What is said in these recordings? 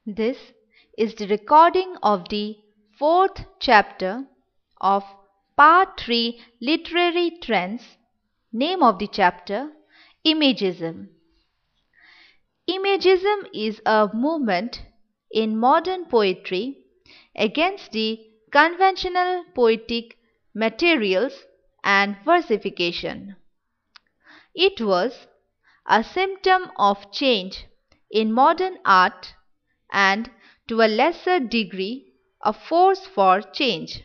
This is the recording of the fourth chapter of Part 3 Literary Trends. Name of the chapter: Imagism. Imagism is a movement in modern poetry against the conventional poetic materials and versification. It was a symptom of change in modern art and, to a lesser degree, a force for change.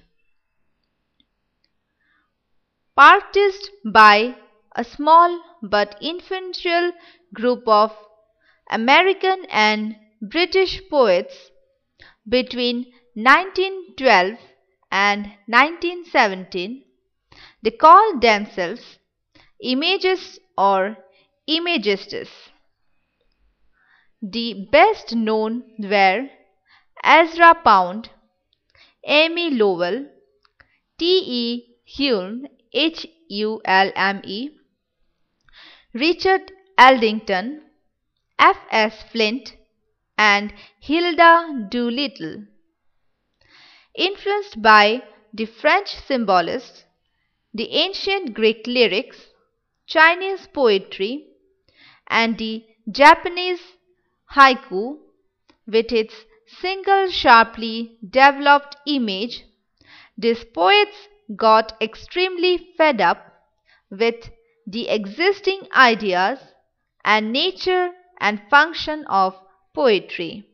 Practiced by a small but influential group of American and British poets between 1912 and 1917, they called themselves Imagists or Imagistes. The best known were Ezra Pound, Amy Lowell, T. E. Hulme, Hulme, Richard Aldington, F. S. Flint, and Hilda Doolittle. Influenced by the French symbolists, the ancient Greek lyrics, Chinese poetry, and the Japanese haiku, with its single sharply developed image, these poets got extremely fed up with the existing ideas and nature and function of poetry.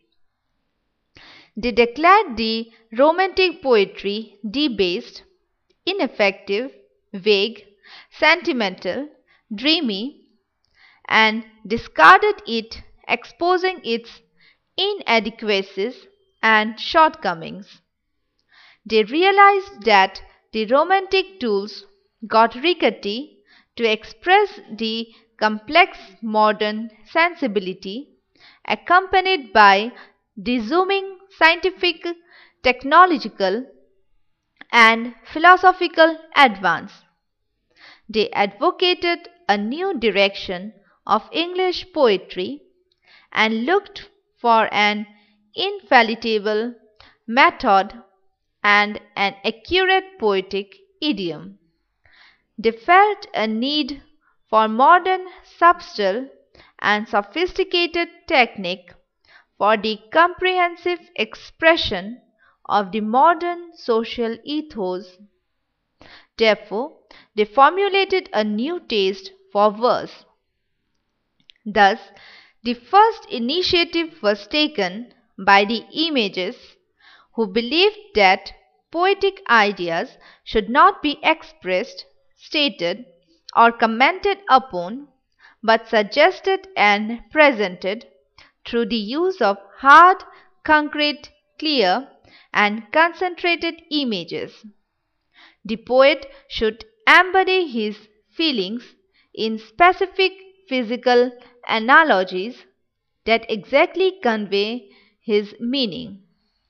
They declared the Romantic poetry debased, ineffective, vague, sentimental, dreamy, and discarded it, exposing its inadequacies and shortcomings. They realized that the Romantic tools got rickety to express the complex modern sensibility accompanied by the zooming scientific, technological, and philosophical advance. They advocated a new direction of English poetry and looked for an infallible method and an accurate poetic idiom. They felt a need for modern, subtle, and sophisticated technique for the comprehensive expression of the modern social ethos. Therefore, they formulated a new taste for verse. Thus, the first initiative was taken by the Imagists, who believed that poetic ideas should not be expressed, stated, or commented upon, but suggested and presented through the use of hard, concrete, clear, and concentrated images. The poet should embody his feelings in specific physical analogies that exactly convey his meaning.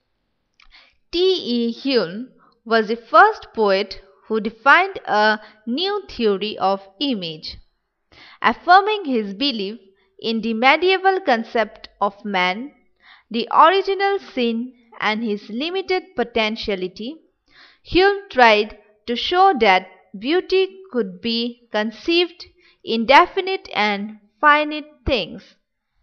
T. E. Hulme was the first poet who defined a new theory of image, affirming his belief in the medieval concept of man, the original sin, and his limited potentiality. Hulme tried to show that beauty could be conceived in definite and finite things.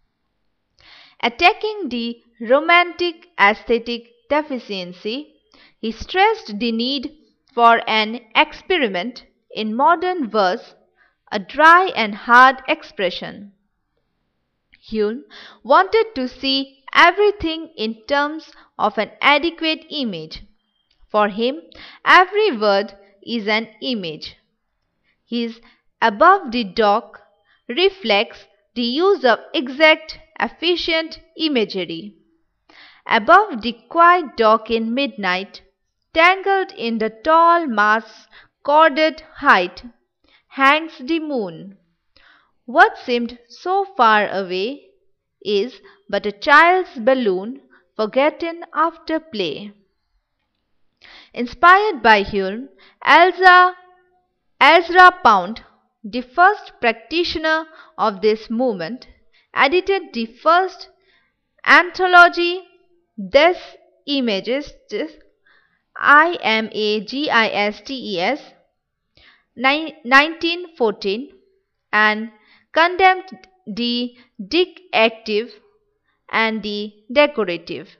Attacking the Romantic aesthetic deficiency, he stressed the need for an experiment in modern verse, a dry and hard expression. Hulme wanted to see everything in terms of an adequate image. For him, every word is an image. His above the dock reflects the use of exact, efficient imagery. Above the quiet dock in midnight, tangled in the tall mast's corded height, hangs the moon. What seemed so far away is but a child's balloon forgotten after play. Inspired by Hulme, Ezra Pound, the first practitioner of this movement, edited the first anthology This Imagists, Imagistes, 1914, and condemned the dictative and the decorative.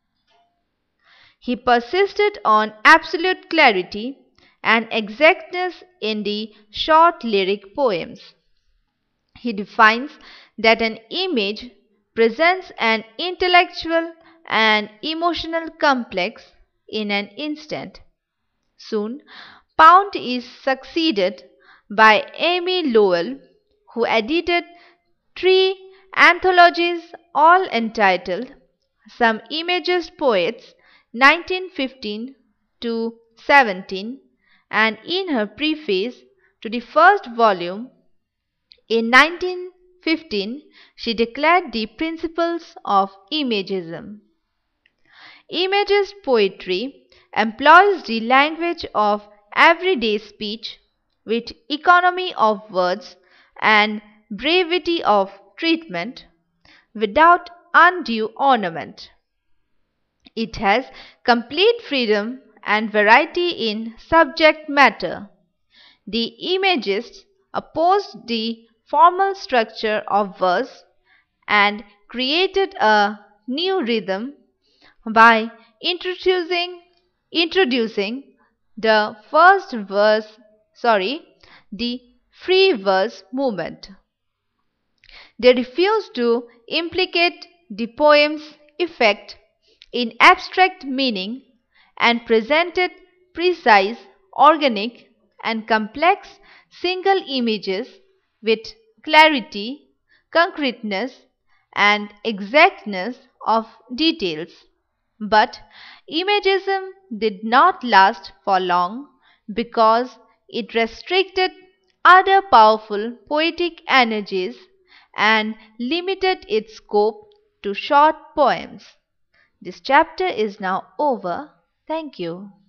He persisted on absolute clarity and exactness in the short lyric poems. He defines that an image presents an intellectual and emotional complex in an instant. Soon, Pound is succeeded by Amy Lowell, who edited 3 anthologies all entitled Some Imagist Poets 1915 to 17, and in her preface to the first volume in 1915 she declared the principles of Imagism. Imagist poetry employs the language of everyday speech with economy of words and brevity of treatment without undue ornament. It has complete freedom and variety in subject matter. The Imagists opposed the formal structure of verse and created a new rhythm by introducing the the free verse movement. They refused to implicate the poem's effect in abstract meaning and presented precise, organic, and complex single images with clarity, concreteness, and exactness of details. But Imagism did not last for long because it restricted other powerful poetic energies and limited its scope to short poems. This chapter is now over. Thank you.